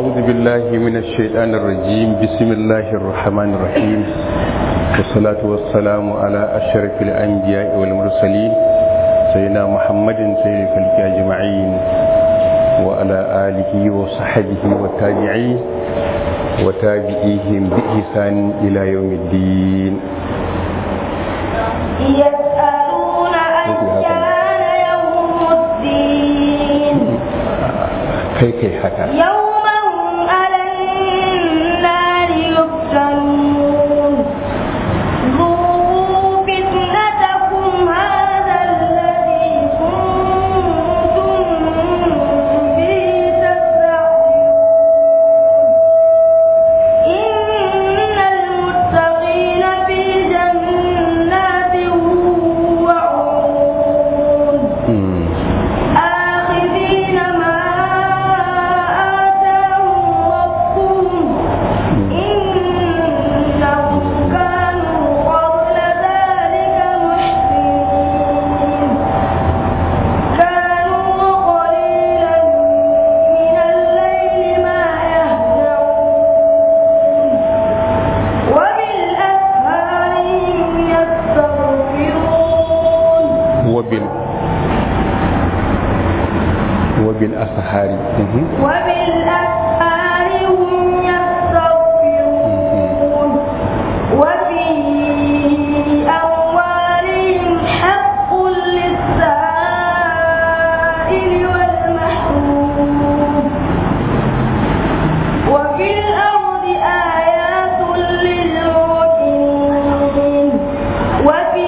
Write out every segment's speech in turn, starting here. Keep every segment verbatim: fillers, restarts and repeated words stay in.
أعوذ بالله من الشيطان الرجيم بسم الله الرحمن الرحيم والصلاة والسلام على أشرف الأنبياء والمرسلين سيدنا محمد سيد الخلق أجمعين وعلى آله وصحبه والتابعين وتابعيهم بإحسان إلى يوم الدين. يسألون أيان يوم الدين كي كي حكا يوم هم على النار يفتنون ذوقوا فتنتكم هذا الذي كنتم به تستعجلون إن المتقين في جنات وعيون آخذين ما آتاهم ربهم إنهم كانوا قبل ذلك محسنين كانوا قليلا من الليل ما يهجعون وبالأسحار هم يستغفرون وبال وبالأسحار مهم. وبالأسحار هم يستغفرون وفي أموالهم حق للسائل والمحروم وفي الأرض آيات للموقنين وفي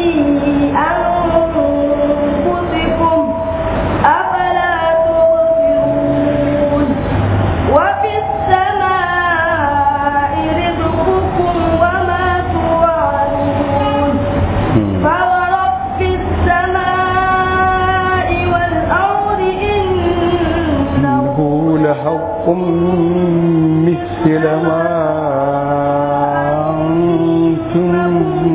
أنفسكم أفلا تبصرون وفي السماء رزقكم وما توعدون فورب السماء والأرض إنه إنه لحق مثل ما أنتم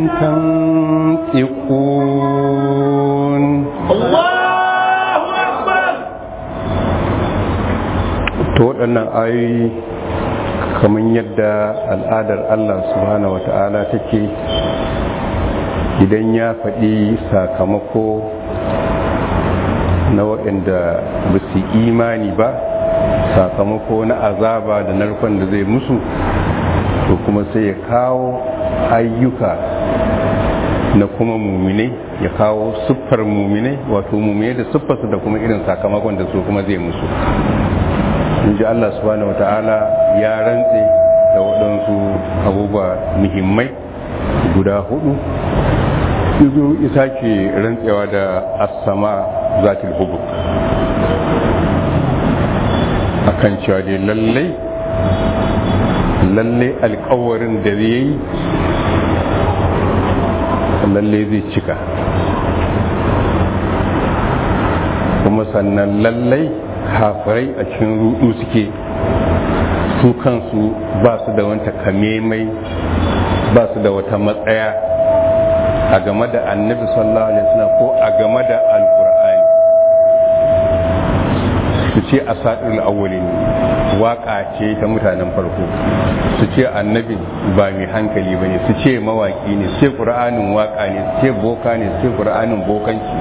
تنطقون. Allahu Akbar. To waɗannan ayoyi kamar yadda al'adar Allah subhanahu wa ta'ala take idan ya faɗi sakamako na waɗanda ba su imani ba, sakamako na azaba da narkon da zai musu, to kuma sai ya kawo ayyuka na kuma muminai, ya kawo siffar muminai, wato muminai da siffarsu da kuma irin sakamakon da su kuma zai musu. in ji Allah subhanahu wa ta'ala ya rantse da waɗansu abubuwa muhimmai guda hudu, izo isa ke rantsewa da as-sama zatil hubub akan cewa dai lallai lallai alƙawarin da zai yi lallai zai cika, kuma sannan lallai kafirai a cikin rudu suke, su kansu ba su da wata kamemai, ba su da wata matsaya a game da annabi sallallahu alaihi wasallam ko a game da alkur'ani. Su ce asatirul awwalin, waka ce ta mutanen farko, su ce annabi ba mai hankali bane, su ce mawaki ne, su ce qur'anin waka ne, su ce boka ne, su ce qur'anin bokanci,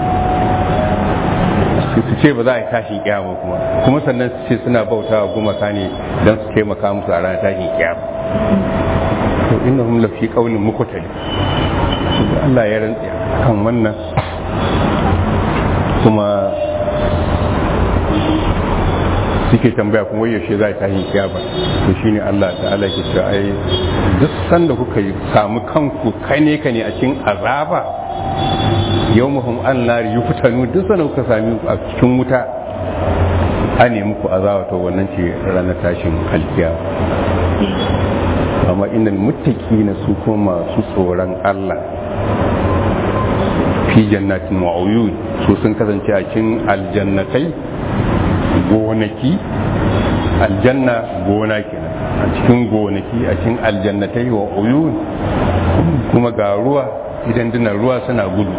su ce ba za a yi tashin kiyama kuma kuma sannan su ce suna bauta wa gumaka ne don su taimaka musu a ranar tashin kiyama. To inna hum lafi qaulin muqtali. Allah ya rantsa kan wannan, kuma suke tambaya kuma yaushe za a tashin kiyama. To shine Allah ta'ala ke cewa ai duk sanda kuka yi samu kanku kane kane a cikin azaba, yawmuhum an-nar yuftanu, duk sanan kuka sami a cikin wuta a nemi ku azaba, to wannan ce ranar tashin alkiyama. Amma innal muttaqina su kuma masu tsoron Allah fi jannatin wa uyun, su sun kasance a cikin aljannatai, gonaki, aljanna gona kenan, a cikin gonaki a cikin aljannatai wa uyun, kuma ga ruwa idan dinan ruwa suna gudu,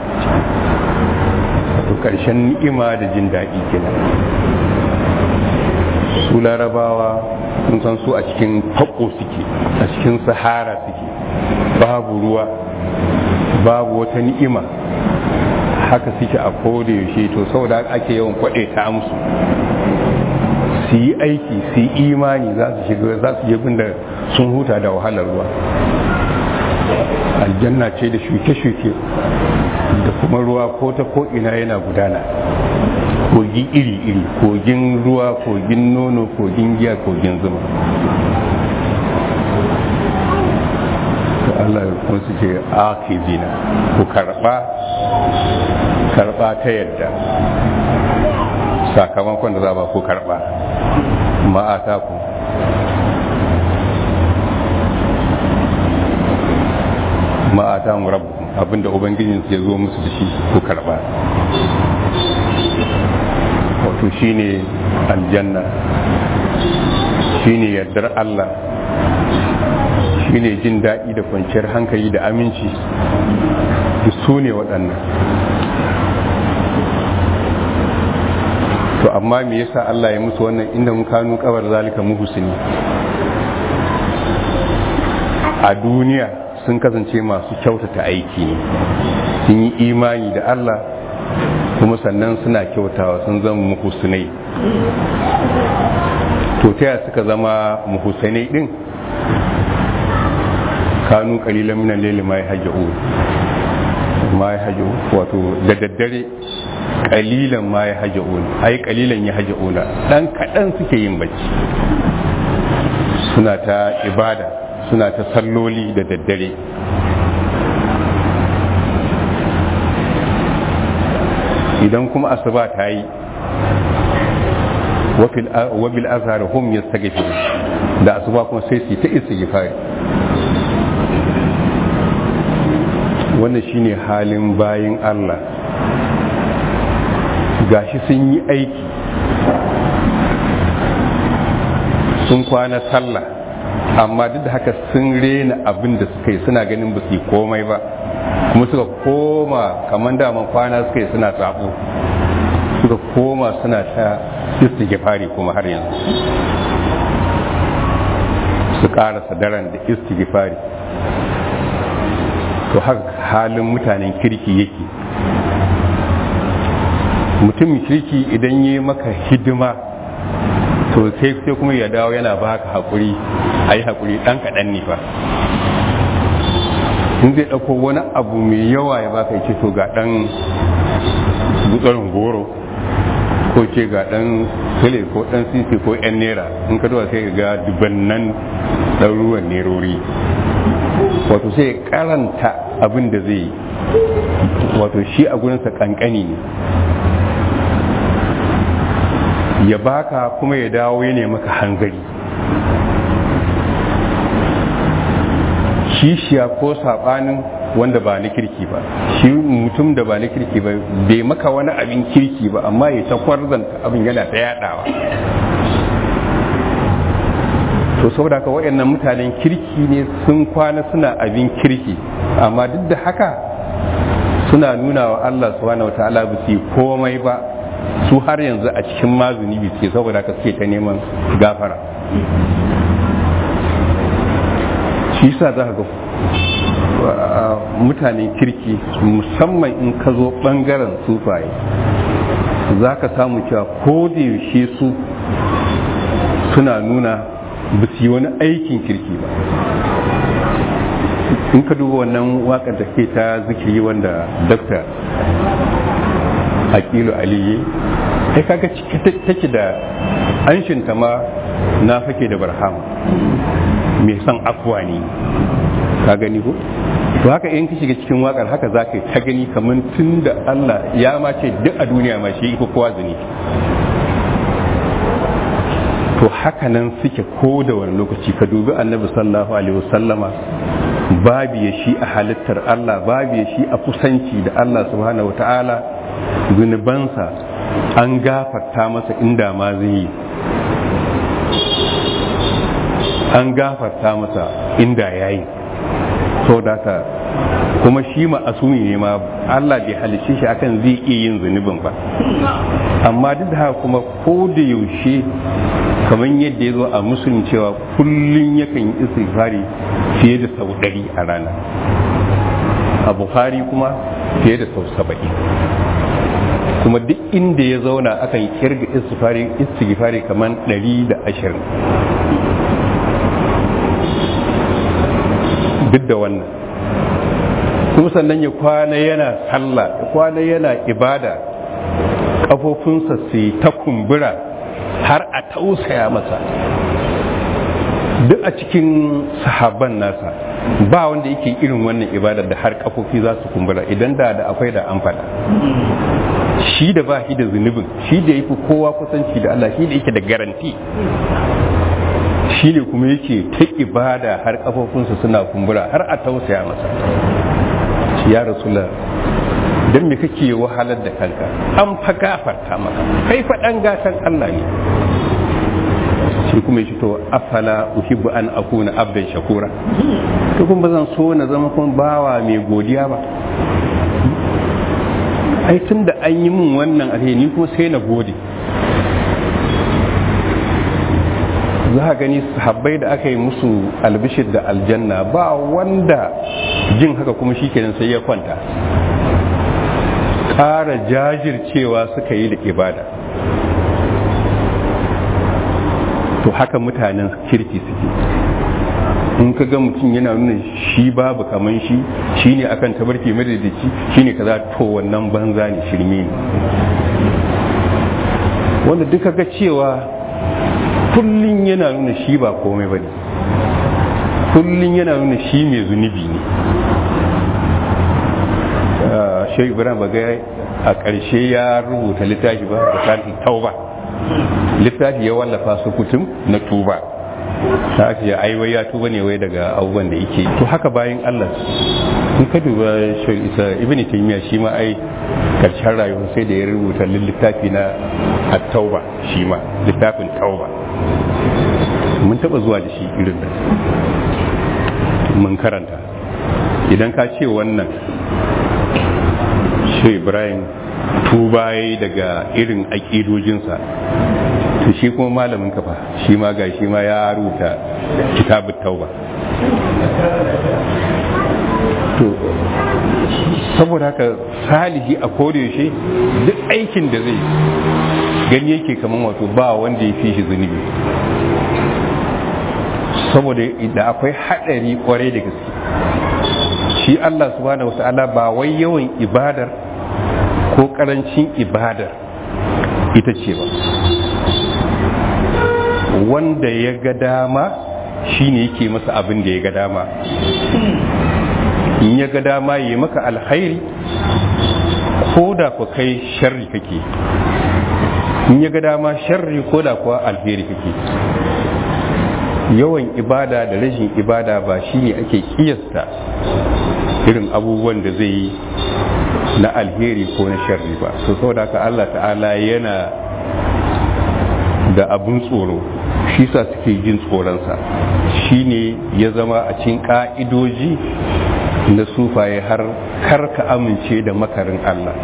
to karshen ni'ima da jin daɗi kenan. su larabawa sun san su a cikin fako suke, a cikin sahara suke, babu ruwa babu wata ni'ima, haka suke a koda yaushe. To saboda ake yawan kwaɗe ta musu su yi aiki su yi imani, za su shiga za su je da sun huta da wahalar ruwa. Aljanna ce da shuke-shuke da kuma ruwa ko ta ko ina yana gudana, kogi iri-iri, kogin ruwa, kogin nono, kogin giya, kogin zuma. Allah kuma su ce ake zina ku karba karba ta yadda sakamakon da za ba ku karba ma'ata ku. ma'ata mu rabu abinda ubangijin ya zo musu da shi ku karba. wato shine aljanna, shine yardar Allah, shine jin daɗi da kwanciyar hankali da aminci, su ne waɗannan. to amma me yasa Allah ya musu wannan inda mun kanu kabar zalika muhsini? A duniya sun kasance masu kyautata aiki ne, sun yi imani da Allah kuma sannan suna kyautawa, sun zama muhsinai. to ta yaya suka zama muhsinai din? kanu kalilan minan laili ma yahja'un ma yahja'un wato da daddare kalilan ma yahja'un ai kalilan yahja'una dan kadan suke yin bacci, suna ta ibada, suna ta salloli da daddare. idan kuma asuba ta yi wa bil azhar hum yastaghfirun, da asuba kuma sai su ta istighfar. wannan shine halin bayin Allah, gashi sun yi aiki, sun kwana sallah, amma duk da haka sun rena abin da suka yi, suna ganin ba su yi komai ba, kuma suka koma kamar daman kwana suka yi suna sabo, suka koma suna ta istighfari kuma har yanzu su karasa daren da istighfari. to haka halin mutanen kirki yake. mutumin kirki idan yi maka hidima to sai sai kuma ya dawo yana baka hakuri, ayi hakuri dan kadan ne fa. in zai dauko wani abu mai yawa ya baka ce to ga dan gutsarin goro ko ce ga dan sile ko dan sisi ko yan naira, in ka zuwa sai ga dubannan ɗaruruwan nerori. wato sai karanta abin da zai yi, wato shi a gurinsa kankani ne, ya baka kuma ya dawo ya nemi maka hanzari. kishiya ko sabanin wanda ba na kirki ba, shi mutum da ba na kirki ba bai maka wani abin kirki ba amma ya ta kwarzanta abin yana ta yadawa. to saboda haka waɗannan mutanen kirki ne, sun kwana suna abin kirki, amma duk da haka suna nuna wa Allah subhanahu wataala ba su yi komai ba, su har yanzu a cikin mazuni bi suke, saboda haka suke ta neman gafara. shi yasa za ka ga mutanen kirki, musamman in ka zo bangaren sufaye, za ka samu cewa ko da yaushe su suna nuna ba su yi wani aikin kirki ba. in ka duba wannan waƙar da ke ta zikiri wanda Dr. Aqilu Aliyu sai kaga take da anshinta ma na fake da barhama mai son afuwa ne, ka gani ko? to haka in ka shiga cikin waƙar haka za ka yi ta gani kamar tun da Allah ya ma ce duk a duniya ma shi iko kowa zuni. to haka nan suke ko da wani lokaci. ka dubi annabi sallallahu alaihi wasallama, babu ya shi a halittar Allah, babu ya shi a kusanci da Allah subhanahu wataala, zunubansa an gafarta masa inda ma zai yi, an gafarta masa inda ya yi. so da ka kuma shi ma'asumi ne ma Allah bai halicce shi akan zai iya yin zunubin ba, amma duk da haka kuma ko da yaushe kamar yadda ya zo a musulun cewa kullum yakan yi istighfari fiye da sau ɗari a rana, a Bukhari kuma fiye da sau saba'in, kuma duk inda ya zauna akan kirga istighfari istighfari kamar ɗari da ashirin. Duk da wannan kuma sannan ya kwana yana sallah, ya kwana yana ibada, kafofinsa su ta kumbura har a tausaya masa. Duk a cikin sahabban nasa ba wanda yake irin wannan ibadar da har kafofi za su kumbura, idan da da akwai da an faɗa. Shi da ba shi da zunubin, shi da yafi kowa kusanci da Allah, shi da yake da garanti, shi ne kuma yake ta ibada har kafofinsa suna kumbura har a tausaya masa. Ya Rasulullah, don me kake wahalar da kanka, an fa gafarta maka, kai fa dan gatan Allah ne. Shi kuma ya to afala uhibbu an akuna abdan shakura, to kuma bazan so na zama kuma bawa mai godiya ba. Ai tun da an yi min wannan alheri ni kuma sai na gode. Za a gani sahabbai da aka yi musu albishir da aljanna ba wanda jin haka kuma shi kenan sai ya kwanta, ƙara jajircewa suka yi da ibada. To haka mutanen kirki suke, in ka ga mutum yana nuna shi babu kaman shi shi ne akan tabarki madadaci shi ne kaza, to wannan banza ne, shirme ne. Wanda duka ga cewa kullum yana nuna shi ba komai ba ne, kullum yana nuna shi mai zunubi ne. Shehu Ibrahim Baga a ƙarshe ya rubuta littafi ba da kan tauba, littafi ya wallafa su kutum na tuba, ta ake ya aiwai ya tuba ne wai daga abubuwan da yake. To haka bayan Allah in ka duba Shehu Isa Ibn Taymiyyah shi ma ai karshen rayuwar sai da ya rubuta littafi na at-tauba, shi ma littafin tauba mun taba zuwa da shi irin da mun karanta. Idan ka ce wannan Shehu Ibrahim tuba yayi daga irin aƙidojinsa, to shi kuma malamin kafa shi ma ga shi ma ya rubuta kitabut tauba. To saboda haka salihi a kodayaushe duk aikin da zai gani yake kaman wato ba wanda ya fi shi zunubi, saboda da akwai haɗari kwarai da gaske. Shi Allah subhanahu wata'ala ba wai yawan ibadar ko karancin ibadar ita ce ba, wanda ya ga dama shine yake masa abin da ya ga dama. In ya ga dama yi maka alkhairi ko da ku kai sharri kake, in ya ga dama sharri ko da kuwa alheri kake. Yawan ibada da rashin ibada ba shine ake kiyasta irin abubuwan da zai yi na alheri ko na sharri ba. So saboda haka Allah ta'ala yana da abun tsoro, shi sa suke jin tsoronsa, shine ya zama a cikin ka'idoji na sufaye har karka amince da makarin Allah.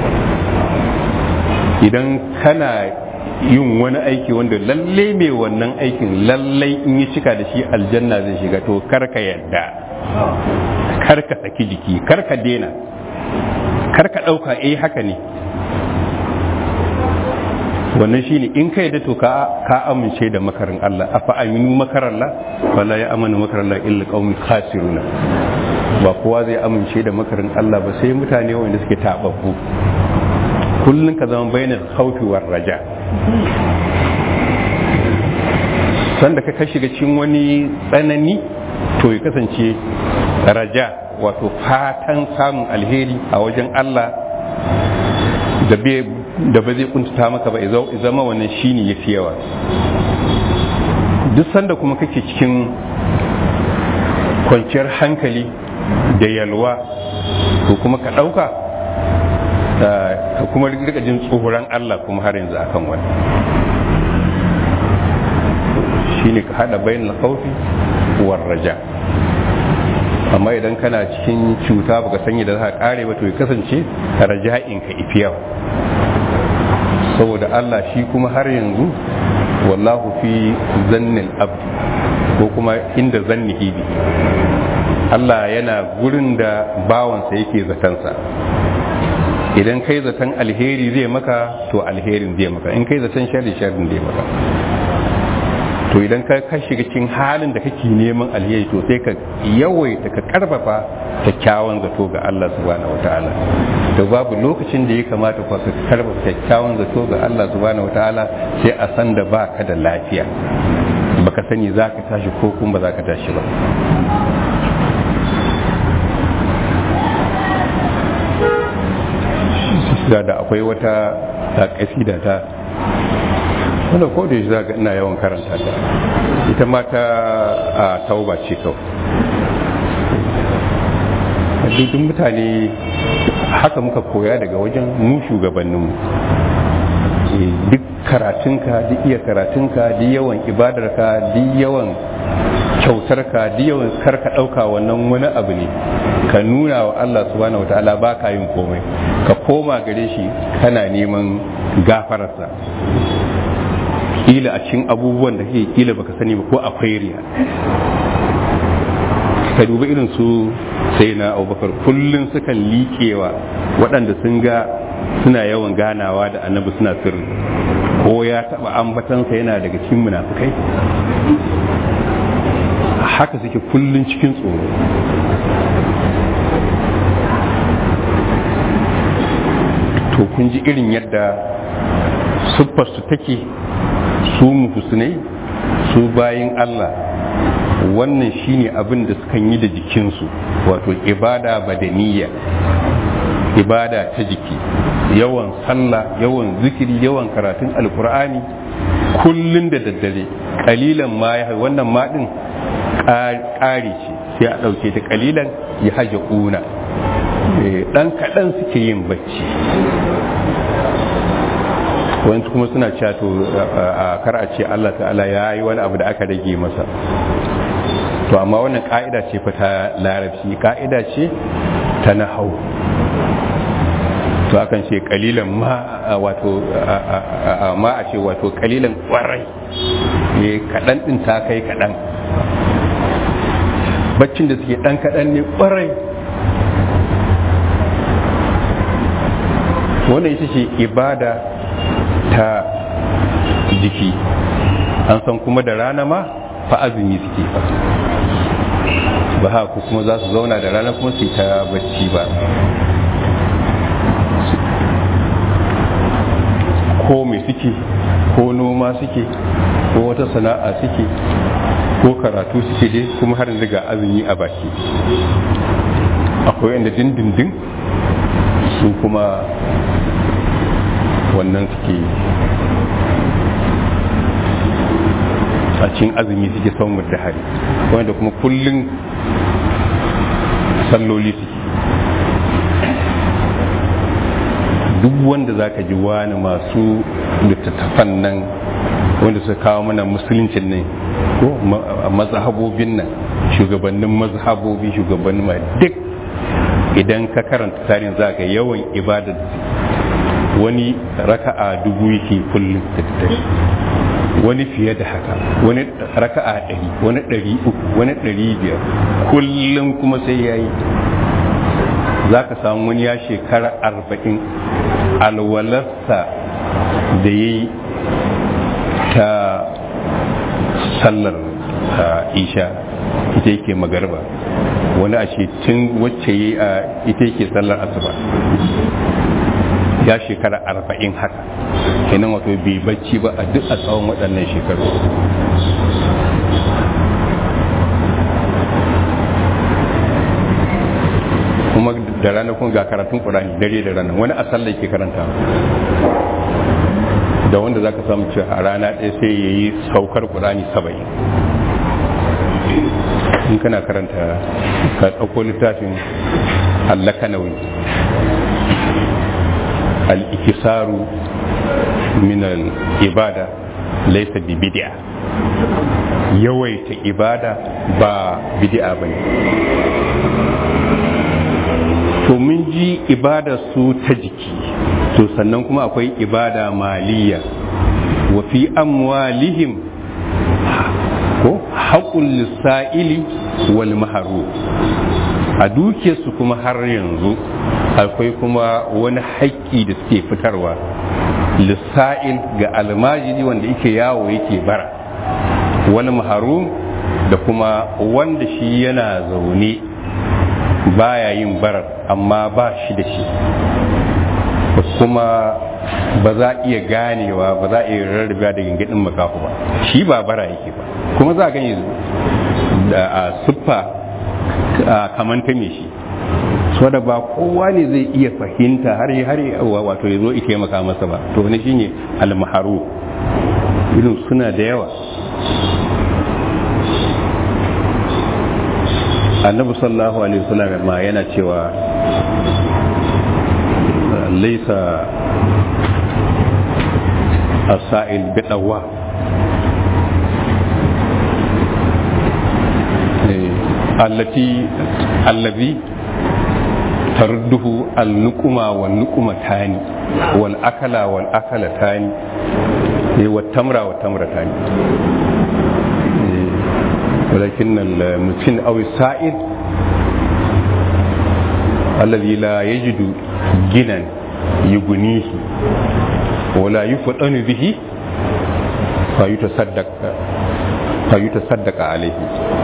Idan kana yin wani aiki wanda lalle mai wannan aikin lalle in yi cika da shi aljanna zai shiga, to karka yadda, karka saki jiki, karka dena, karka ɗauka eh haka ne. Wannan shine in ka yadda to ka ka amince da makarin Allah. Afa aminu makarallah wala ya amanu makarallah illa qaumul khasiruna. Ba kowa zai amince da makarin Allah ba sai mutane wanda suke tababbu. Kullun ka zama bainal khawfi war raja. Sanda ka ka shiga cikin wani tsanani to ya kasance raja, wato fatan samun alheri a wajen Allah da bai da ba zai kuntuta maka ba, zama wannan shine yafi yawa. Duk sanda kuma kake cikin kwanciyar hankali da yalwa, ko kuma ka ɗauka ka kuma rika jin tsoron Allah kuma har yanzu akan wani shine ka hada bayan khawfi war raja. amma idan kana cikin cuta baka sanya da za ka kare ba to ya kasance raja'in ka ifi yawa, saboda Allah shi kuma har yanzu wallahu fi zannil abdi ko kuma inda zannihi bi, Allah yana gurin da bawansa yake zatansa. Idan kai zaton alheri zai maka to alherin zai maka, in kai zaton sharri sharrin zai maka. To idan ka ka shiga cikin halin da kake neman alheri to sai ka yawaita ka karfafa kyakkyawan zato ga Allah subhanahu wataala. To babu lokacin da ya kamata ka karfafa kyakkyawan zato ga Allah subhanahu wataala sai a san da baka da lafiya, baka sani zaka tashi ko kuma ba zaka tashi ba. da akwai wata kasida ta wanda ko da za ga ina yawan karanta ta, ita ma ta a tauba ce kawai. dukkan mutane haka muka koya daga wajen mu shugabanninmu, duk karatunka duk iya karatunka duk yawan ibadarka duk yawan kyautarka duk yawan karka ɗauka wannan wani abu ne ka nuna wa Allah subhanahu wataala ba ka yin komai, ka koma gare shi kana neman gafararsa. Kila a cikin abubuwan da kake kila baka sani ba ko akwai riya. Ka duba irin su sai na Abubakar kullun sukan liƙewa waɗanda sun ga suna yawan ganawa da annabi suna sirri, ko ya taɓa ambatansa yana daga cikin munafukai. Haka suke kullun cikin tsoro. To kun ji irin yadda siffarsu take, su muhusnai, su bayin Allah, wannan shine abin da sukan yi da jikinsu, wato ibada badaniya, ibada ta jiki, yawan sallah, yawan zikiri, yawan karatun alkur'ani kullun da daddare. Kalilan ma ya wannan ma din ƙari ce, sai a ɗauke ta kalilan ya haje ƙuna, ɗan kaɗan suke yin bacci. wani kuma suna cewa to a kar a ce Allah ta'ala ya yi wani abu da aka rage masa. To amma wannan ka'ida ce fa ta larabci, ka'ida ce ta nahau. To akan ce kalilan ma wato ma a ce wato kalilan kwarai ne, kaɗan ɗin ta kai kaɗan, baccin da suke ɗan kaɗan ne kwarai. wannan ita ce ibada ta jiki. An san kuma da rana ma fa azumi suke fa, ba haka kuma za su zauna da rana kuma su ta bacci ba. Ko me suke, ko noma suke, ko wata sana'a suke, ko karatu suke dai kuma har yanzu ga azumi a baki. Akwai yadda dindindin su kuma wannan suke a cikin azumi suke son da hari, wanda kuma kullum salloli suke. Duk wanda za ka ji wani masu littattafan nan wanda suka kawo mana musuluncin nan ko mazhabobin nan, shugabannin mazhabobi, shugabannin ma duk idan ka karanta tarihin za ka yawan ibadar wani raka'a dubu yake kullum da daddare, wani fiye da haka, wani raka'a ɗari, wani ɗari uku, wani ɗari biyar kullum kuma sai ya yi. Za ka samu wani ya shekara arba'in alwalarsa da ya yi ta sallar isha ita yake magarba, wani a tun wacce yi a ita yake sallar asuba, ya shekara arba'in haka kenan, wato bai bacci ba a duk a tsawon waɗannan shekaru. Kuma da rana kuma ga karatun Qur'ani dare da rana, wani a sallah yake karanta, da wanda zaka samu cewa a rana ɗaya sai yayi saukar Qur'ani saba'in. In kana karanta ka ɗauko littafin Al-Kanawi al-ikisaru min al-ibada laysa bi bid'a, yawaita ibada ba bid'a bane. to mun ji ibada su ta jiki, to sannan kuma akwai ibada maliya. wa fi amwalihim ko haƙul lissa'ili wal maharu, a duke su kuma har yanzu akwai kuma wani haƙƙi da suke fitarwa lissa'il ga almajiri wanda yake yawo yake bara, wal maharu da kuma wanda shi yana zaune baya yin barar amma ba shi da shi, kuma ba za a iya ganewa ba za a iya rarraba da gangadin makafu ba, shi ba bara yake ba, kuma za a gani da a siffa kamar ta me shi, so da ba kowa ne zai iya fahimta har har wato ya zo ita ya maka masa ba, to wani shine almaharu, irin suna da yawa. annabi sallallahu alaihi wasallam ma yana cewa laisa asa'il bidawa, allati allazi tarduhu al-nuquma wal nuqmatani wal akala wal akalatani wa tamra wa tamratani, ولكن المسكين أو السائل الذي لا يجد غنى يغنيه ولا يفطن به فيتصدق فيتصدق عليه.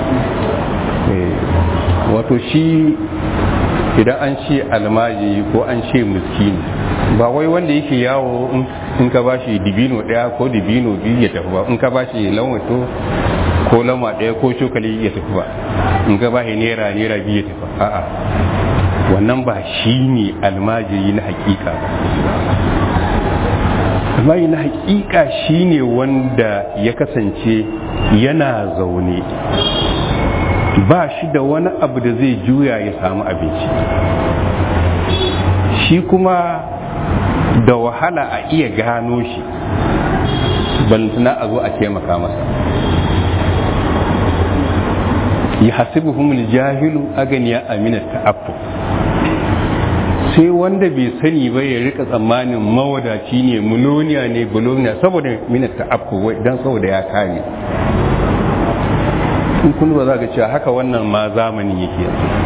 wato shi idan an ce almaji ko an ce miskini ba wai wanda yake yawo in ka bashi dibino daya ko dibino biyu ya tafi ba, in ka bashi lawato ko lama ɗaya ko cokali ya tafi ba, in ga bashi naira naira biyu ya tafi, a'a wannan ba shi ne almajiri na hakika. almajiri na hakika shi ne wanda ya kasance yana zaune ba shi da wani abu da zai juya ya samu abinci, shi kuma da wahala a iya gano shi bantana a zo a taimaka masa. ya hasibuhum aljahilu aganiya aminat ta'affu, sai wanda bai sani ba ya rika tsammanin mawadaci ne, muloniya ne, buloniya, saboda minat ta'affu dan saboda ya kare. in kun ba za ka cewa haka wannan ma zamani yake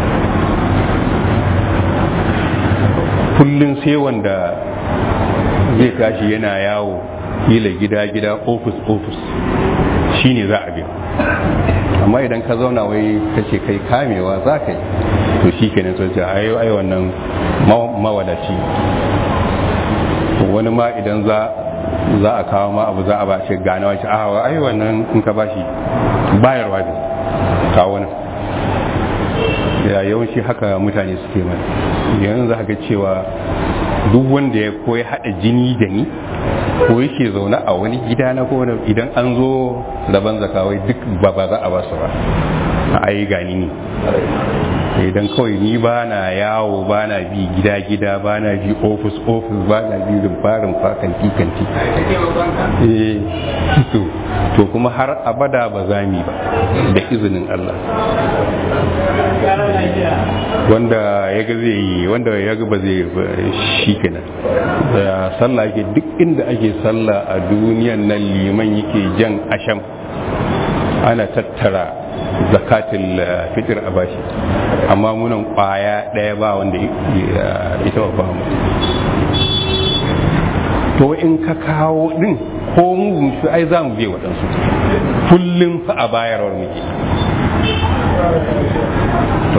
kullum sai wanda zai tashi yana yawo kila gida gida ofis ofis shine za a biya, amma idan ka zauna wai kace kai kamewa za ka yi, to shi kenan sai ai ai wannan mawadaci. wani ma idan za za a kawo ma abu za a ba shi gane wani a ai wannan in ka bashi bayarwa ne kawo nan. ya yawanci haka mutane suke mana yanzu za ka cewa duk wanda ya koyi hada jini da ni ko yake zaune a wani gida na ko idan an zo raban zakawai duk ba ba za a ba su ba a yi gani ne, idan kawai ni ba na yawo ba na bi gida gida ba na bi ofis ofis ba na bi rumfarin fakanti kanti to kuma har abada ba za mi ba da izinin Allah. wanda ya ga zai yi wanda ya ga ba zai shi kenan da sallah yake duk inda ake sallah a duniyan nan liman yake jan asham ana tattara zakatul fitr a bashi, amma munan kwaya daya ba wanda ita ba mu. to in ka kawo din ko mu shi ai za mu biye waɗansu kullum fa a bayarwar muke. to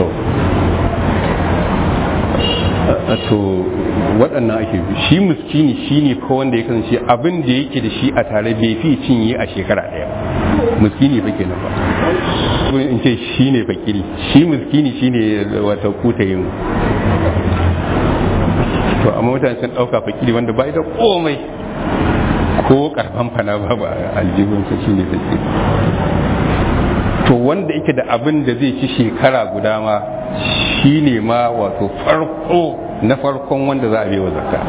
to waɗannan ake shi miskini shine fa wanda ya kasance abin da yake da shi a tare bai fi cinye a shekara ɗaya. miskini fa kenan ba in ce shine fakiri, shi miskini shine wata kutayin. to amma mutane sun ɗauka fakiri wanda ba da komai ko karfan fana ba ba aljibinsa shine fakiri. to wanda yake da abin da zai ci shekara guda ma shi ne ma wato farko na farkon wanda za a bai wa zakka.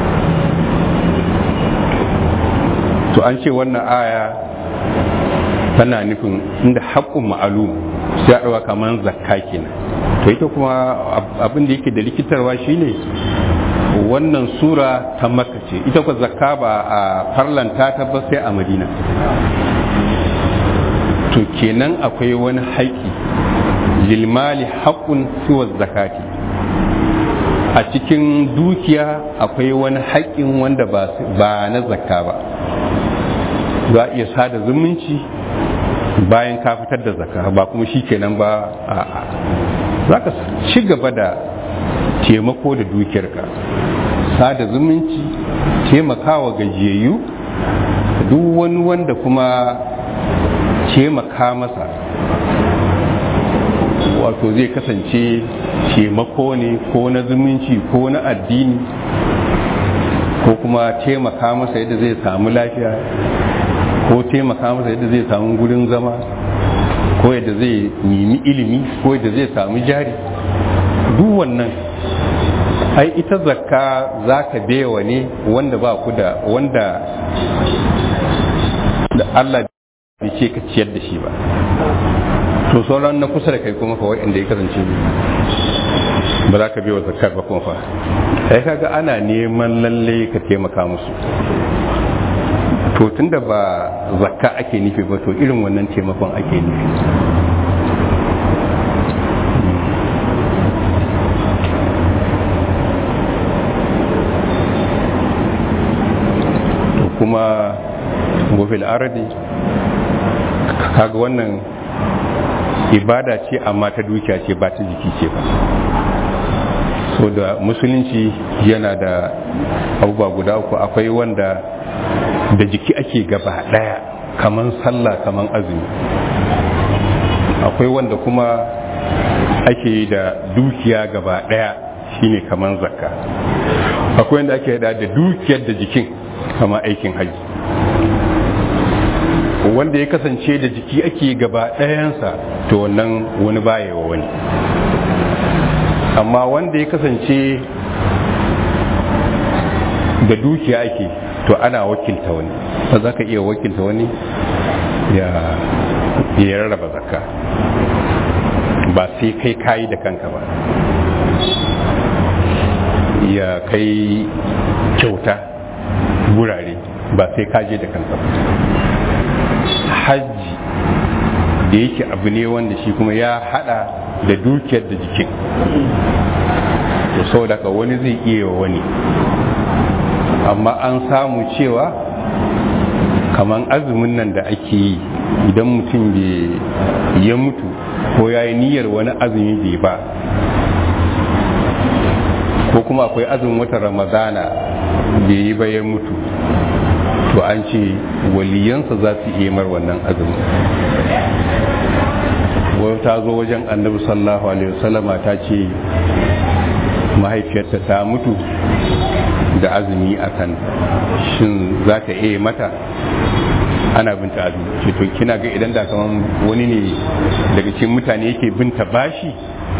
to an ce wannan aya tana nufin inda haƙƙun ma'alum sai a ɗauka kamar zakka kenan. To ita kuma abin da yake da likitarwa shine wannan sura ta Makka ce, ita kuwa zakka ba a farlanta ta ba sai a Madina. To kenan akwai wani haƙƙi lilmali haƙƙun siwa zakati, a cikin dukiya akwai wani haƙƙin wanda ba na zakka ba. Za a iya sada zumunci bayan ka fitar da zakka, ba kuma shi kenan ba, a'a za ka ci gaba da taimako da dukiyarka, sada zumunci, taimakawa gajiyayyu, duk wani wanda kuma taimaka masa wato zai kasance taimako ne ko na zumunci ko na addini, ko kuma taimaka masa yadda zai samu lafiya, ko taimaka masa yadda zai samu gurin zama, ko yadda zai nemi ilimi, ko yadda zai samu jari. Duk wannan ai ita zakka za ka bewa ne wanda ba ku da, wanda da Allah bai ce ka ciyar da shi ba. To sauran na kusa da kai kuma fa wanda ya kasance ba za ka bewa zakkar ba kuma fa sai kaga ana neman lalle ka taimaka musu. To tunda ba zakka ake nufi ba, to irin wannan taimakon ake nufi. To kuma gofil aradi kaga wannan ibada ce amma ta dukiya ce ba ta jiki ce ba. So da musulunci yana da abubuwa guda uku, akwai wanda da jiki ake gaba daya kaman sallah kaman azumi, akwai wanda kuma ake da dukiya gaba daya shine kaman zakka, akwai wanda ake da da dukiyar da jikin kaman aikin haji. Wanda ya kasance da jiki ake gaba dayansa to wannan wani bayewa wani, amma wanda ya kasance da dukiya ake to ana wakilta wani, ba za ka iya wakilta wani ya ya rarraba zakka ba sai kai kayi da kanka ba, ya kai kyauta gurare ba sai kaje da kanka ba. Hajji da yake abu ne wanda shi kuma ya hada da dukiyar da jikin, to saboda ka wani zai iya wani, amma an samu cewa kaman azumin nan da ake yi idan mutum bai ya mutu ko ya yi niyyar wani azumi bai ba, ko kuma akwai azumin watan ramadana bai yi ba ya mutu, to an ce waliyansa za su iya mar wannan azumin. wani ta zo wajen annabi sallallahu alaihi wasallama ta ce mahaifiyarta ta mutu da azumi a kan, shin za ta iya mata? Ana binta azumi. Ce to kina ga idan da kaman wani ne daga cikin mutane yake binta bashi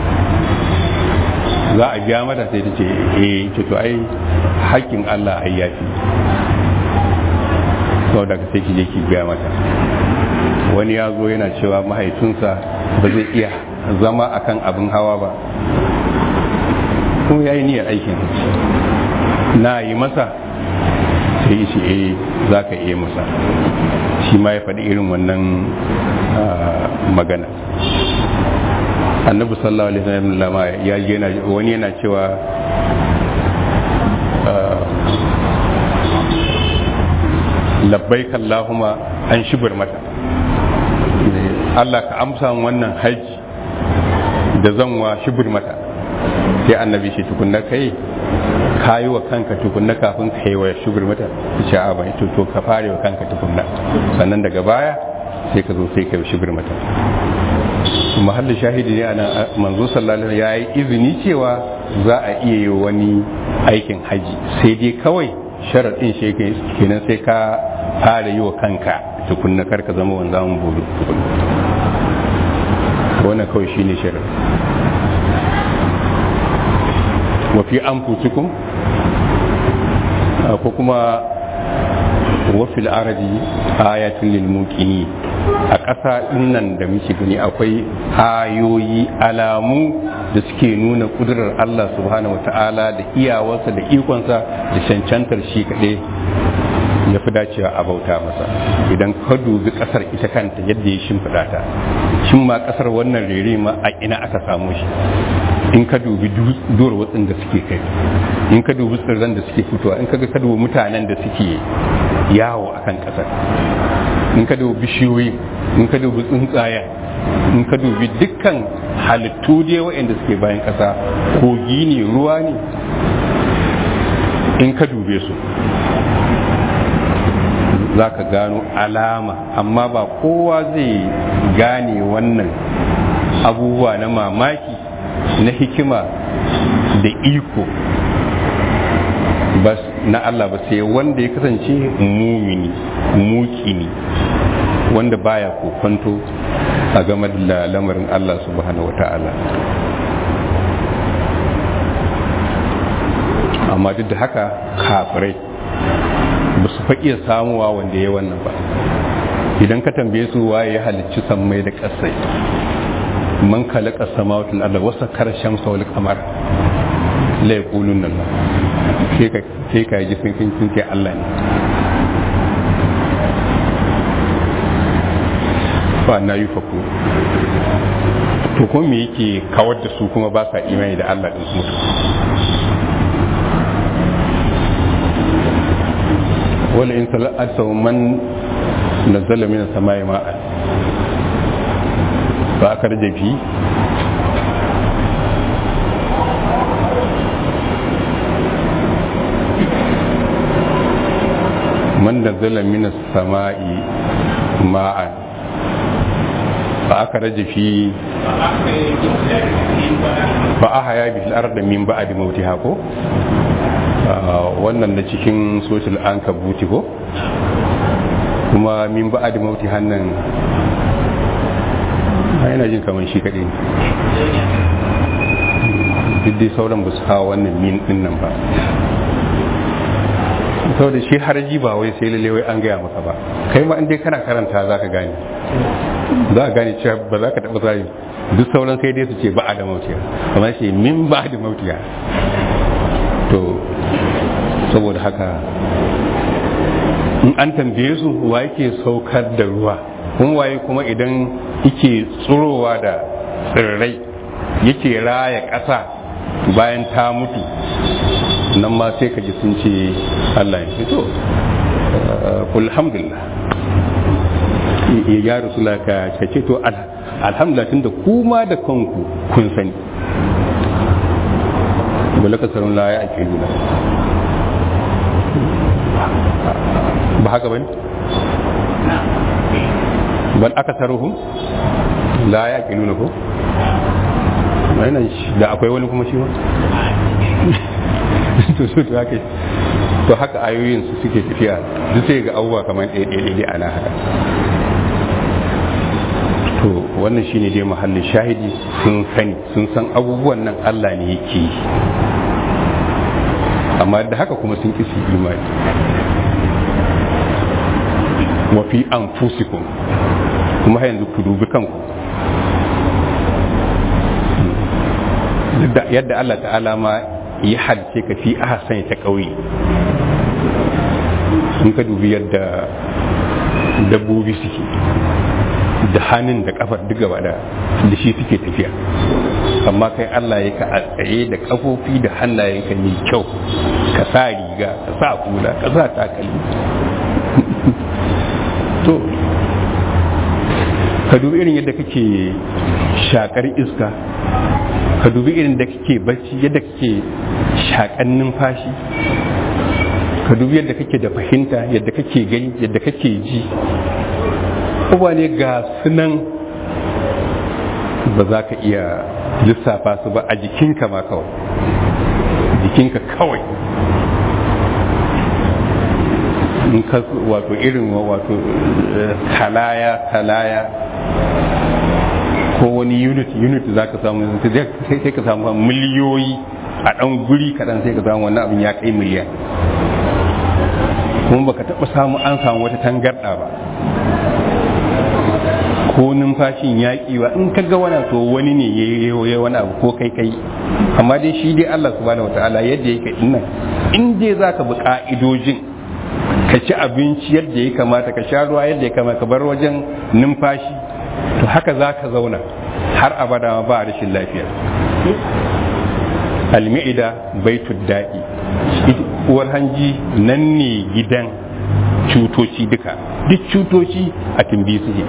za a biya mata? Sai ta ce eh. Ce to ai haƙƙin Allah ai yafi, sau daga sai ki je ki biya mata. Wani ya zo yana cewa mahaifinsa ba zai iya zama akan abin hawa ba, kuma ya yi niyyar aikin na yi masa, sai shi eh za ka iya masa. Shi ma ya faɗi irin wannan magana. Annabi sallallahu alaihi wasallam ya yana wani yana cewa labbaik Allahumma an shibir mata, Allah ka amsa wannan haji da zan wa shibir mata. Sai annabi shi tukunna kai kayi wa kanka tukunna kafin ka yi wa shibir mata? Ce a bai, to to ka fare wa kanka tukunna, sannan daga baya sai ka zo sai ka yi shibir mata. Mahallin shahidi ne ana manzo sallallahu alaihi ya yi izini cewa za a iya yi wani aikin haji, sai dai kawai sharaɗin shi kenan sai ka fara yi wa kanka tukunna, kar ka zama wanzamin bulu tukunna. Wannan kawai shi ne sharaɗi. Wafi an futukun ko kuma wafil aradi ayatun lil muqini, a ƙasa nan da muke gani akwai ayoyi alamu da suke nuna kudurar Allah subhanahu wata'ala da iyawarsa da ikonsa da cancantar shi kaɗai ya fi dacewa a bauta masa. Idan ka dubi ƙasar ita kanta yadda ya shimfiɗa ta, shin ma ƙasar wannan rere ma a ina aka samu shi? In ka dubi duwar watsin da suke kai, in ka dubi tsirran da suke fitowa, in ka ga ka dubi mutanen da suke yawo akan ƙasar, in ka dubi bishiyoyi, in ka dubi tsuntsayen, in ka dubi dukkan halittu dai waɗanda suke bayan ƙasa, kogi ne, ruwa ne, in ka dube su za ka gano alama, amma ba kowa zai gane wannan abubuwa na mamaki na hikima da iko bas na Allah ba sai wanda ya kasance mumini mukini wanda baya kokonto a game da lamarin Allah subhanahu wata'ala. Amma duk da haka kafirai ba su fa iya samuwa wanda ya wannan ba. Idan ka tambaye su waye ya halicci sammai da ƙasai, man khalaqa samawati wal arda wa sakkara shamsa wal qamara la yaquluna Allah, sai ka sai ka ji sun sun ce Allah ne. Fa na yufaku to ko me yake kawar da su kuma ba sa imani da Allah din su mutu? wala in sala'atu man nazala min as-sama'i ma'an fa akarja fi man nazala min as-sama'i ma'an fa akarja fi fa ahya bihi al-ardh min ba'di mawtiha ko wannan da cikin social ankabuti ko kuma min ba'di mawtiha nan yana jin kamar shi kaɗai ne duk dai sauran ba su kawo wannan min din nan ba, saboda shi harji ba wai sai lalle wai an gaya maka ba, kai ma in dai kana karanta za ka gane za ka gane cewa ba za ka taɓa tsari duk sauran sai dai su ce ba a da mautiya, amma shi min ba da mautiya. To saboda haka in an tambaye su wa yake saukar da ruwa, kuma waye kuma idan yake tsurowa da tsirrai yake raya ƙasa bayan ta mutu, nan ma sai ka ji sun ce Allah ya fito. Alhamdulillah ya rasula ka ce to alhamdulillah tunda kuma da kanku kun sani balaka sarun la ya ake nuna ba haka bane bal aka saruhum la ya ake nuna ko da akwai wani kuma shi ma to so to haka to haka ayoyin su suke tafiya duk sai ga abubuwa kamar ɗaya ɗaya ɗaya ana haka. To wannan shine dai mahallin shahidi, sun sani sun san abubuwan nan Allah ne yake yi, amma da haka kuma sun kisi imani. Wa fi anfusikum, kuma har yanzu ku dubi kanku yadda Allah ta'ala ma ya halice ka fi ahsan ta kauye. Sun ka dubi yadda dabbobi suke da hannun da kafar duk gaba da da shi suke tafiya, amma kai Allah ya ka a tsaye da kafofi da hannayen ka mai kyau, ka sa riga ka sa kula ka sa takalmi. To ka dubi irin yadda kake shakar iska, ka dubi irin da kake bacci, yadda kake shakan numfashi, ka dubi yadda kake da fahimta, yadda kake gani, yadda kake ji. Kowa ne ga sunan ba za ka iya lissafa su ba a jikinka ma kawai, jikinka kawai. In ka wato irin wato talaya talaya ko wani unit unit za ka samu sai ka samu miliyoyi a ɗan guri kaɗan, sai ka samu wannan abin ya kai miliyan, kuma baka taɓa samu an samu wata tangarɗa ba. ko numfashin yaƙiwa in ka ga wani to wani ne ya yi wani abu ko kai kai, amma dai shi dai Allah subhanahu wataala yadda yake dinnan in dai zaka bi ka'idojin ka ci abinci yadda ya kamata ka sha ruwa yadda ya kamata ka bar wajen numfashi to haka zaka zauna har abada ba rashin lafiya. Al-mi'ida baitud da'i, uwar hanji nan ne gidan cutoci duka, duk cutoci a tumbi suke.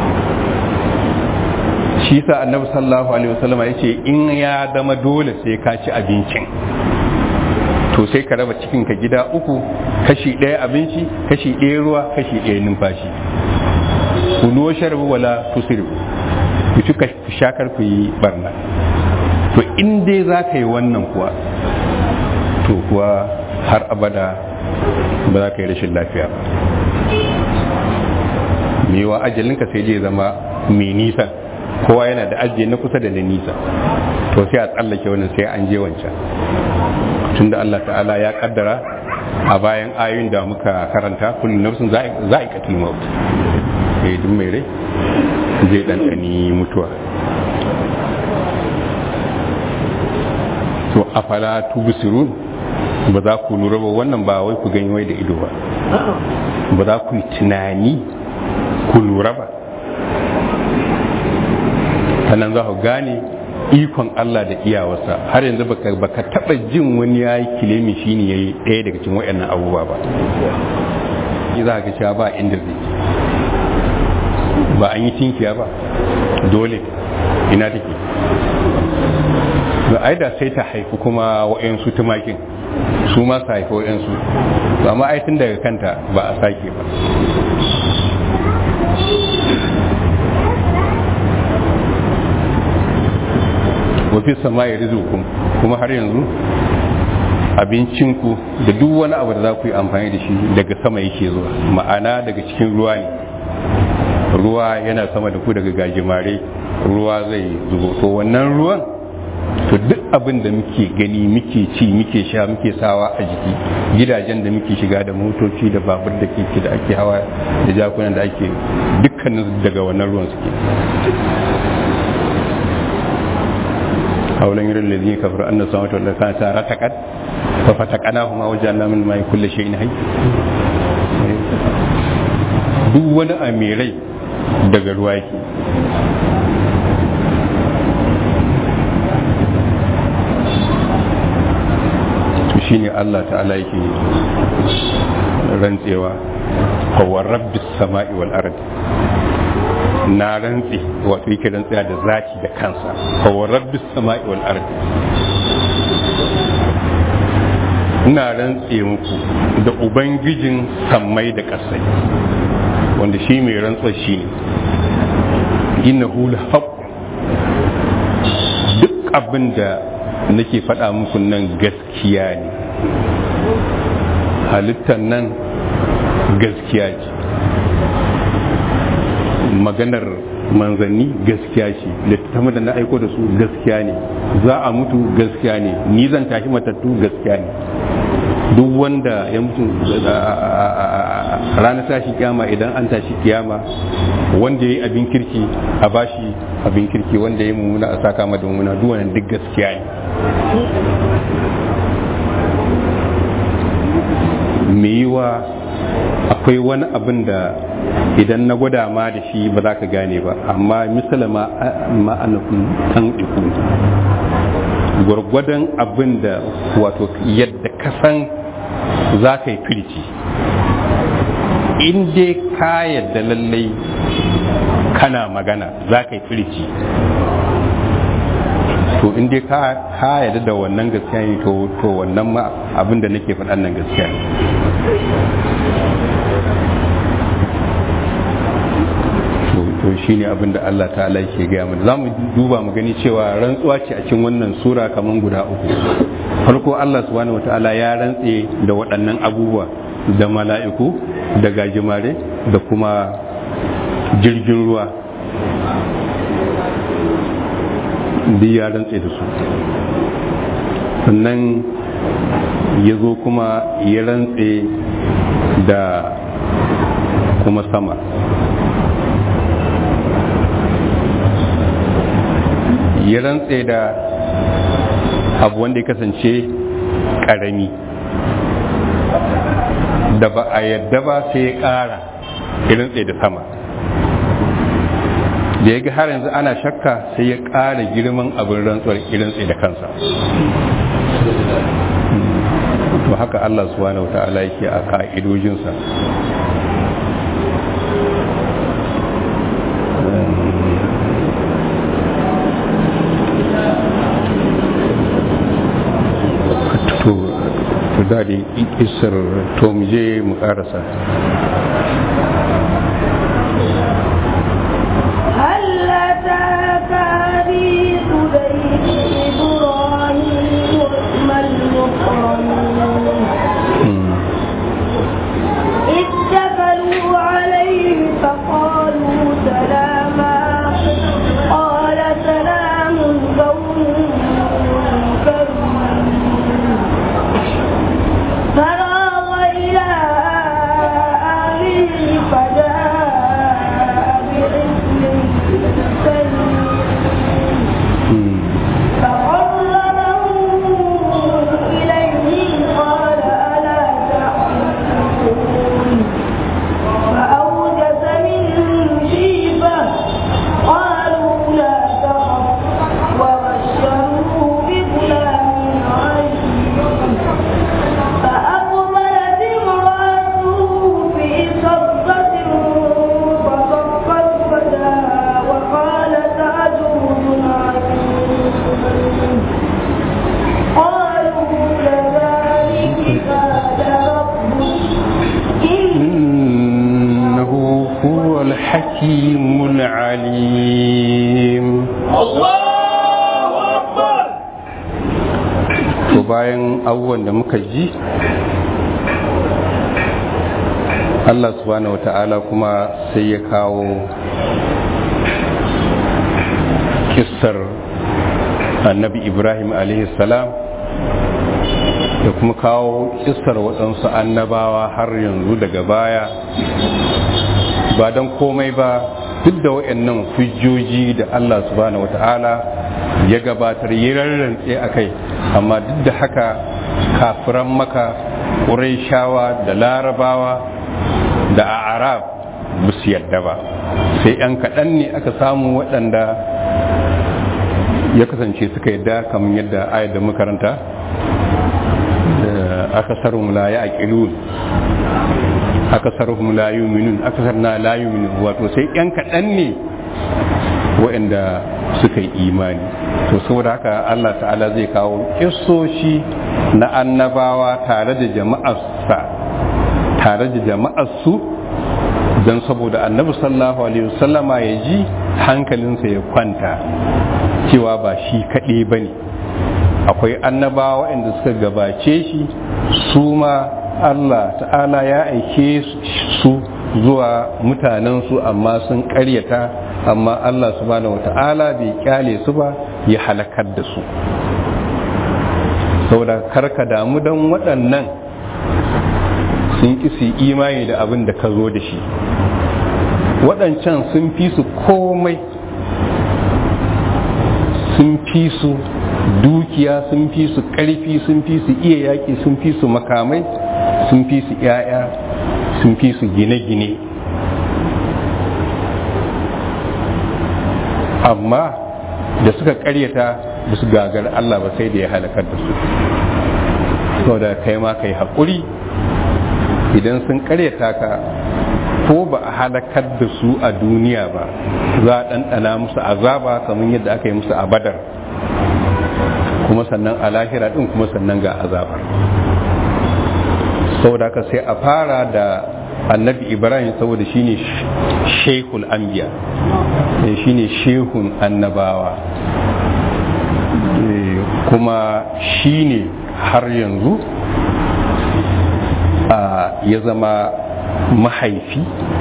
Shi sa annabi sallallahu alaihi wasallam ya ce in ya zama dole sai ka ci abincin to sai ka raba cikinka gida uku, kashi ɗaya abinci, kashi ɗaya ruwa, kashi ɗaya numfashi. Kulu sharbu wala tusrifu, ku ci ka shakar ku yi barna. To in dai za ka yi wannan kuwa to kuwa har abada ba za ka yi rashin lafiya ba. Mewa ajalinka sai dai zama mai nisa, kowa yana da ajiye na kusa da na nisa, to sai a tsallake wannan sai an je wancan. Tunda Allah ta'ala ya kaddara a bayan ayoyin da muka karanta kullu nafsin za'iqatul maut, eh duk mai rai zai dandani mutuwa. To afala tubsirun, ba za ku lura ba, wannan ba wai ku gani wai da ido ba, ba za ku yi tunani ku lura ba, sannan za ku gane ikon Allah da iyawarsa. Har yanzu baka baka taba jin wani yayi kilemi shine yayi ɗaya daga cikin wayannan abubuwa ba. Ni za ka cewa ba inda zai, ba an yi tinkiya ba dole ina take da aida sai ta haifi kuma wa'yansu tumakin su ma su haifi wa'yansu, amma aitin daga kanta ba a sake ba. wafi sama ya rizukun, kuma har yanzu abincinku da duk wani abu da za ku yi amfani da shi daga sama yake zuwa, ma'ana daga cikin ruwa ne. Ruwa yana sama da ku daga gajimare, ruwa zai zubo, to wannan ruwan to duk abin da muke gani muke ci muke sha muke sawa a jiki, gidajen da muke shiga da motoci da babur da keke da ake hawa da jakunan da ake, dukkanin daga wannan ruwan suke. haulan irin da zai kafar annan sama ta wadda kana ta ratakat fa fatakana kuma wajen lamun mai kulle shi in hai. Duk wani amirai daga ruwa yake. Shi ne Allah ta'ala yake rantsewa kawar rabbis sama'i wal ard, na rantse wato yake rantsewa da zaki da kansa, kawar rabbis sama'i wal ard, ina rantse muku da ubangijin sammai da ƙasai, wanda shi mai rantsuwa shi ne innahu lahaq, duk abin da nake faɗa muku nan gaskiya ne, halittar nan gaskiya ce, maganar manzanni gaskiya ce, littattafan da na aiko da su gaskiya ne, za a mutu gaskiya ne, ni zan tashi matattu gaskiya ne. Duk wanda ya mutu ranar tashi kiyama, idan an tashi kiyama, wanda ya yi abin kirki a bashi abin kirki, wanda ya yi mummuna a saka mada mummuna, duk wannan duk gaskiya ne. Me yiwa akwai wani abin da idan na gwada ma da shi ba za ka gane ba, amma misali ma'anakun tan iku, gwargwadon abin da wato yadda ka san za ka yi firci, in dai ka yadda lallai kana magana za ka yi firci, to in dai ka yadda da wannan gaskiya ne, to wannan ma abin da nake faɗan nan gaskiya ne. To shi ne abin da Allah ta'ala yake gaya mana. Za mu duba mu gani cewa rantsuwa ce a cikin wannan sura kaman guda uku. Farko Allah subhanahu wata'ala ya rantse da waɗannan abubuwa, da mala'iku, da gajimare, da kuma jirgin ruwa, duk ya rantse da su. Sannan ya zo kuma ya rantse da kuma sama. ya rantse da abu wanda ya kasance karami da ba a yadda ba sai ya ƙara ya rantse da sama, da ya ga har yanzu ana shakka sai ya ƙara girman abin rantsuwar ya rantse da kansa. To haka Allah subhanahu wa ta'ala yake a ka'idojinsa. to da da isar to mu je mu karasa. Abubuwan da muka ji Allah subhanahu wata'ala kuma sai ya kawo kissar annabi Ibrahim alaihi salam da kuma kawo kissar waɗansu annabawa har yanzu daga baya, ba don komai ba duk da waɗannan hujjoji da Allah subhanahu wata'ala ya gabatar ya rarrantse a kai, amma duk da haka kafiran maka ƙurayshawa da larabawa da arab ba su yadda ba, sai yan kaɗan ne aka samu waɗanda ya kasance suka yadda kamar yadda ayat da makaranta da aka sarhum la ya'qilun aka sarhum la yu'minun aka sarna la yu'minun, wato sai yan kaɗan ne waɗanda suka yi imani. To saboda haka Allah ta'ala zai kawo kissoshi na annabawa tare da jama'arsa tare da jama'arsu don saboda annabi sallallahu alaihi wasallama ya ji hankalinsa ya kwanta cewa ba shi kaɗai ba ne, akwai annabawa waɗanda suka gabace shi, su ma Allah ta'ala ya aike su zuwa mutanensu amma sun ƙaryata, amma Allah subhanahu wata'ala bai kyale su ba ya halakar da su. Saboda karka damu don waɗannan sun kisi imani da abin da ka zo da shi, waɗancan sun fi su komai, sun fi su dukiya, sun fi su ƙarfi, sun fi su iya yaƙi, sun fi su makamai, sun fi su 'ya'ya, sun fi su gine-gine, amma da suka karyata ba su gagar Allah ba sai da ya halakar da su. Saboda kai ma kai haƙuri idan sun karyata ka, ko ba a halakar da su a duniya ba za a ɗanɗana musu azaba kamar yadda aka yi musu a Badar, kuma sannan a lahira ɗin kuma sannan ga azabar. Saboda haka sai a fara da annabi Ibrahim saboda shine shekul anbiya, shine shehun annabawa, kuma shine har yanzu ya zama mahaifi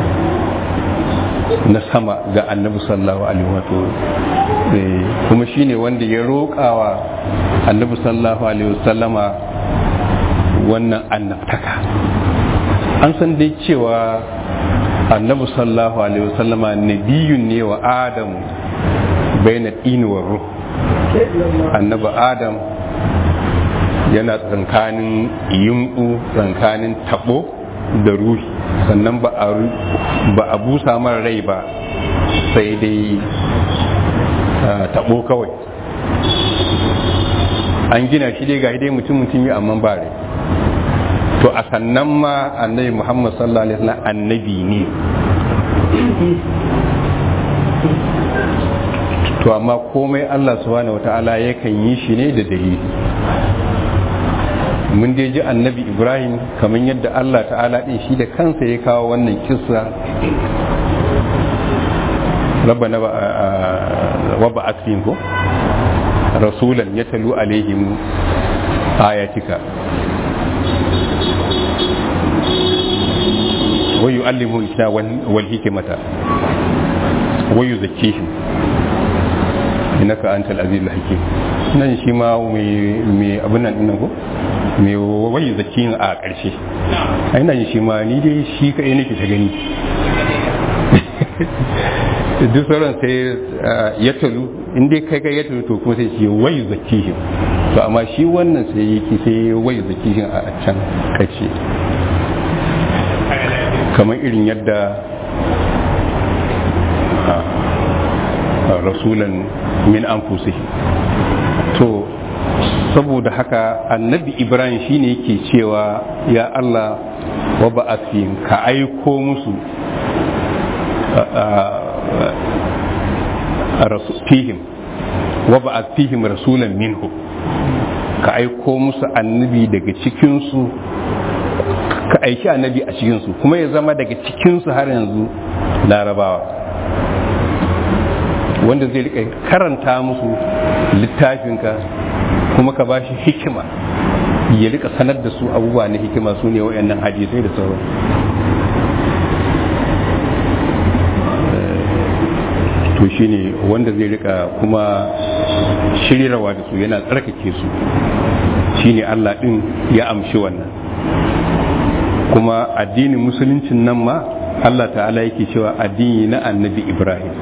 na sama ga annabi sallallahu alaihi wasallam, kuma shine wanda ya roƙawa annabi sallallahu alaihi wasallama wannan annabtaka. An san dai cewa annabi sallallahu alaihi wasallama nabiyun ne wa adamu bainal ini war ruh annabi adam yana tsankanin yunku tsankanin tabo da ruhi sannan ba a ba a busa mara rai ba sai dai tabo kawai an gina shi dai ga dai mutum mutumi amma ba rai to a sannan ma annabi Muhammad sallallahu alaihi wasallam annabi ne to amma komai Allah subhanahu wataala yakan yi shi ne da dalili mun dai ji annabi Ibrahim kamar yadda Allah ta'ala din shi da kansa ya kawo wannan kissa rabbana wa ba'ath fihim rasulan yatalu alaihim ayatika wa yu'allimuhum al-kitaba wal hikmata wa yuzakkihim innaka antal azizul hakim nan shi ma mai abin nan dinnan ko mai wai zakin a ƙarshe ai nan shi ma ni dai shi kai nake ta gani duk sauran sai ya talu in dai kai kai ya talu to kuma sai shi wai zakihin to amma shi wannan sai yake sai wai zakihin a can kace kamar irin yadda rasulan min anfusihim to saboda haka annabi Ibrahim shine yake cewa ya Allah wa ba'athihim ka aiko musu rasulihim wa ba'athihim rasulan minhu ka aiko musu annabi daga cikin su ka aiki annabi a cikin su kuma ya zama daga cikin su har yanzu larabawa wanda zai rika karanta musu littafinka kuma ka bashi hikima ya rika sanar da su abubuwa na hikima su ne wayannan hadisai da sauran to shine wanda zai rika kuma shiryarwa da su yana tsarkake su shine Allah din ya amshi wannan kuma addinin musuluncin nan ma Allah ta'ala yake cewa addini na annabi Ibrahim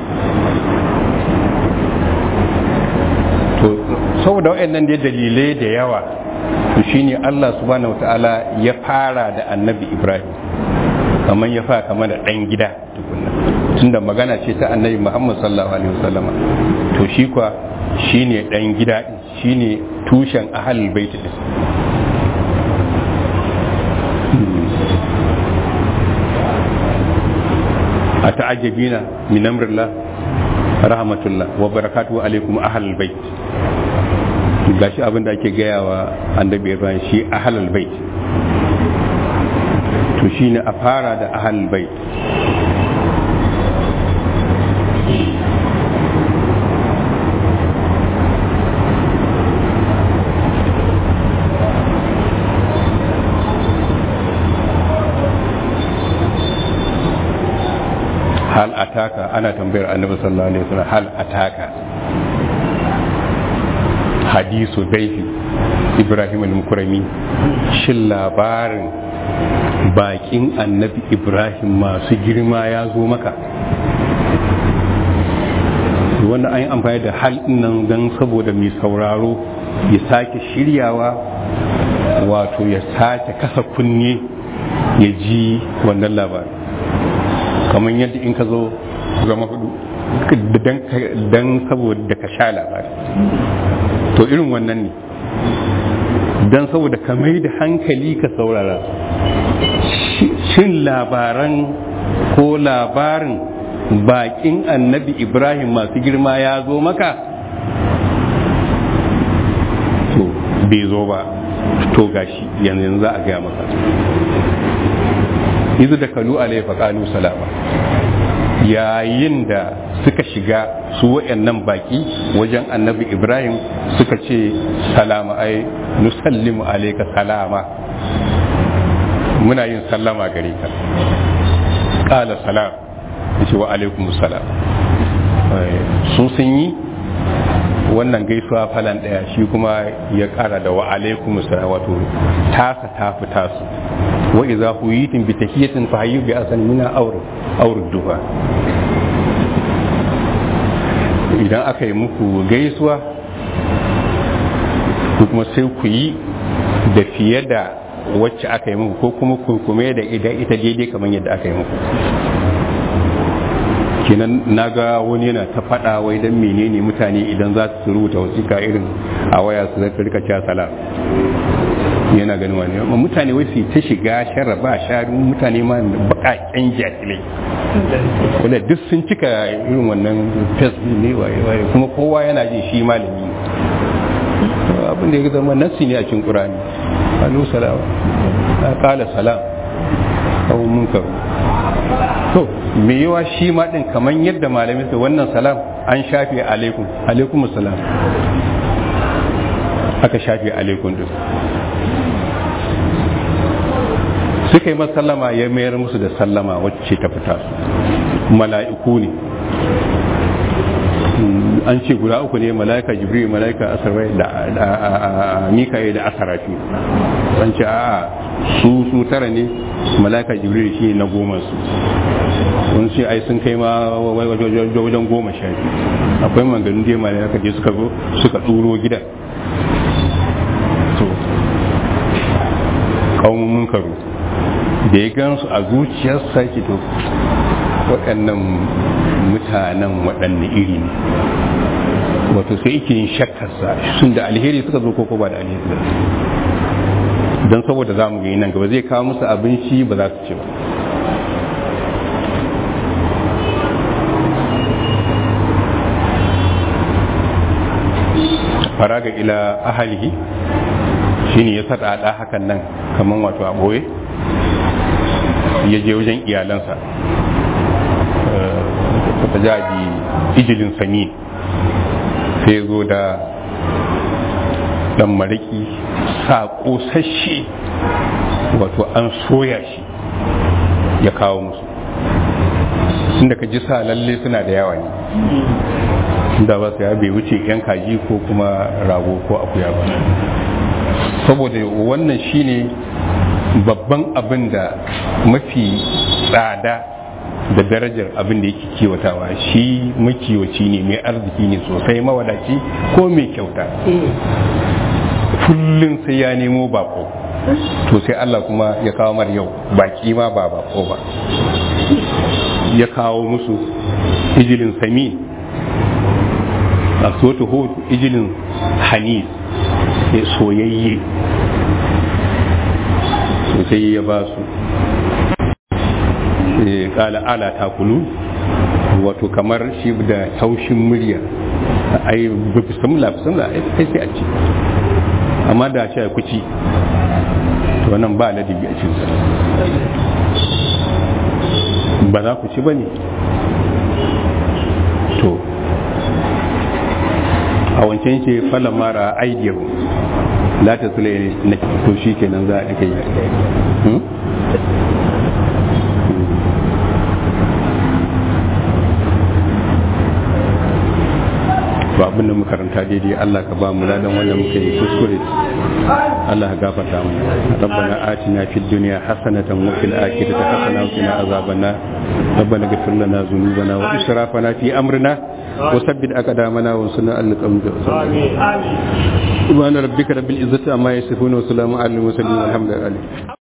to saboda waɗannan da dalilai da yawa to shine Allah subhanahu wataala ya fara da annabi Ibrahim kamar ya fara kamar da ɗan gida tukunna tunda magana ce ta annabi Muhammad sallallahu alaihi wasallam to shi kwa shine ɗan gida shine tushen ahlul bait din ata'ajabina min amrillah rahmatullah wa barakatuhu alaikum ahlul bait gashi abin da ake gaya wa annabi Ibrahim shi ahlul bait to shine a fara da ahlul bait hal ataka ana tambayar annabi sallallahu alaihi wasallam hal ataka hadisu daifi Ibrahim al-Mukrami shin labarin bakin annabi Ibrahim masu girma ya zo maka wannan an yi amfani da hal nan don saboda mai sauraro ya sake shiryawa wato ya sake kasa kunne ya ji wannan labarin kamar yadda in ka zo zama hudu don saboda ka sha labari to irin wannan ne don saboda ka mai da hankali ka saurara shin labaran ko labarin bakin annabi Ibrahim masu girma ya zo maka to bai zo ba to gashi yanzu za a gaya maka izu da kalu alai faƙalu salama yayin da suka shiga su waɗannan baƙi wajen annabi Ibrahim suka ce salama ai nusallimu alaika salama muna yin sallama gare ka ƙala salam yace wa alaikum salam su sun yi wannan gaisuwa falan ɗaya shi kuma ya ƙara da wa alaikum salam wato tasa ta fi tasu wa idza huyitum bi tahiyatin fa hayyu bi asan mina aw aw rudduha idan aka yi muku gaisuwa kuma sai ku yi da fiye da wacce aka yi muku ko kuma kurkume da ita daidai kamar yadda aka yi muku. Kenan na ga wani yana ta faɗa wai don menene mutane idan za su rubuta wasiƙa irin a waya su zai rika cewa salam, yana ganin wani mutane wai su ta shiga sharra ba sharu mutane ma baƙaƙen jahilai wanda duk sun cika irin wannan facebook ne waye kuma kowa yana jin shi malami abin da ya zama nassi ne a cikin Qur'ani. Alu salam qala salam aw munkar. To me yawa shi ma din kaman yadda malamin sa wannan salam an shafe alaikum alaikum salam aka shafe alaikum din. Suka yi masallama ya mayar musu da sallama wacce ta fita su mala'iku ne an ce guda uku ne mala'ika jibril mala'ika asarwai da mikaye da asarafi an ce a su su tara ne mala'ika jibril shi na goma su sun ce ai sun kai ma wajen goma sha biyu akwai manganin da mala'ika je suka zo suka tsuro gidan to kawun munkaru da ya gansu a zuciyarsa ki to waɗannan mutanen waɗanne iri ne wato sai yake yin shakkarsa sun da alheri suka zo koko ba da alheri ba don saboda za mu gani nan gaba zai kawo musu abinci ba za su ce ba. Faraga ila ahalihi shine ya sada hakan nan kaman wato a boye ya je wajen iyalansa ta jaji ijilin sami sai zo da dan mariki saƙo sashe wato an soya shi ya kawo musu inda ka ji sa lalle suna da yawa ne inda ba su ya bai wuce yan kaji ko kuma rago ko akuya ba saboda wannan shine babban abin da mafi tsada da darajar abin da yake kiwatawa shi makiwaci ne mai arziki ne sosai mawadaci ko mai kyauta kullum sai ya nemo bako to sai Allah kuma ya kawo mar yau baki ma ba bako ba ya kawo musu ijilin sami a sotu hotu ijilin hanis ya soyayye sosai ya ba su kala ala takulu wato kamar shi da taushin murya ai bisamla bisamla ai sai a ci amma da ce ku ci to wannan ba ladabi a cikin ba za ku ci bane to a wancan ce fala mara aidiyahu la ta sule na to shi kenan za a dika yi ba abin da makaranta daidai Allah ka ba mu ladan wanda muka yi kuskure Allah ka gafarta mu rabbana atina fid dunya hasanatan wa fil akhirati hasanatan wa qina azaban nar rabbana ighfir lana dhunubana wa israfana fi amrina wa thabbit aqdamana wa sunna al-qawmi amin amin subhana rabbika rabbil izzati amma yasifun wa salamun alal mursalin walhamdulillahi